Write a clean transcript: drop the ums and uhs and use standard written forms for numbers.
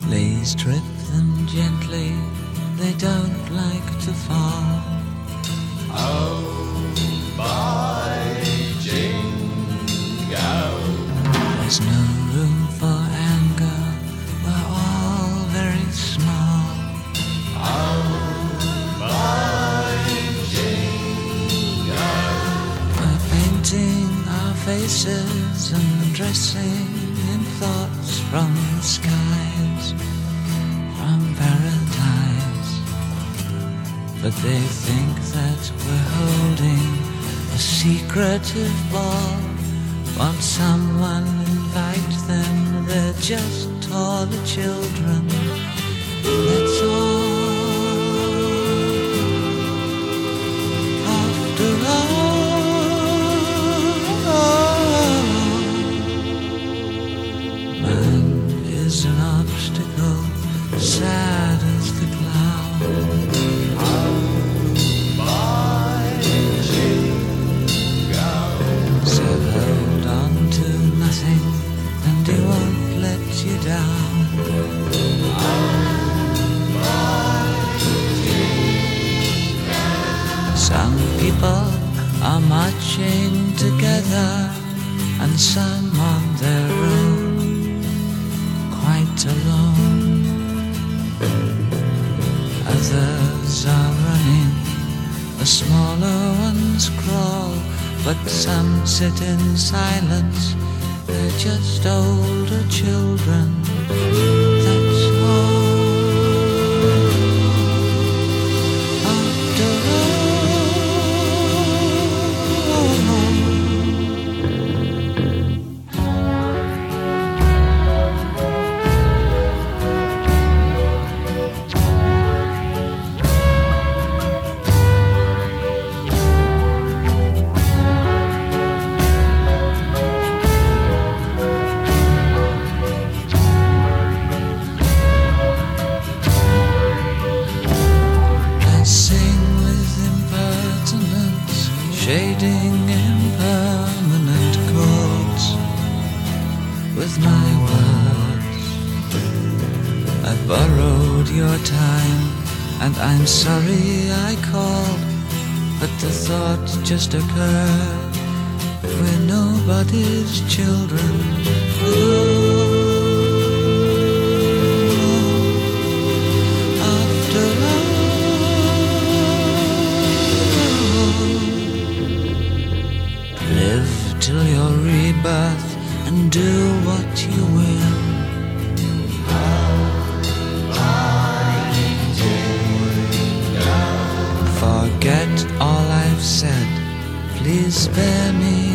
Please trip them gently, they don't like to fall. Oh, my jingle. There's no room for anger, we're all very small. Oh, my jingle. We're painting our faces and dressing in thoughts from the skies, from paradise. But they think that we're holding a secretive ball. Won't someone invite them? They're just taller children, that's all. After all, man is an obstacle, sad as the cloud. So hold on to nothing, and he won't let you down. Some people are marching together, and some on their own, quite alone. Others are running, the smaller ones crawl, but some sit in silence, they're just older children, that's all. After shading impermanent chords with my words. I borrowed your time, and I'm sorry I called, but the thought just occurred, we're nobody's children. Live till your rebirth and do what you will. Forget all I've said, please spare me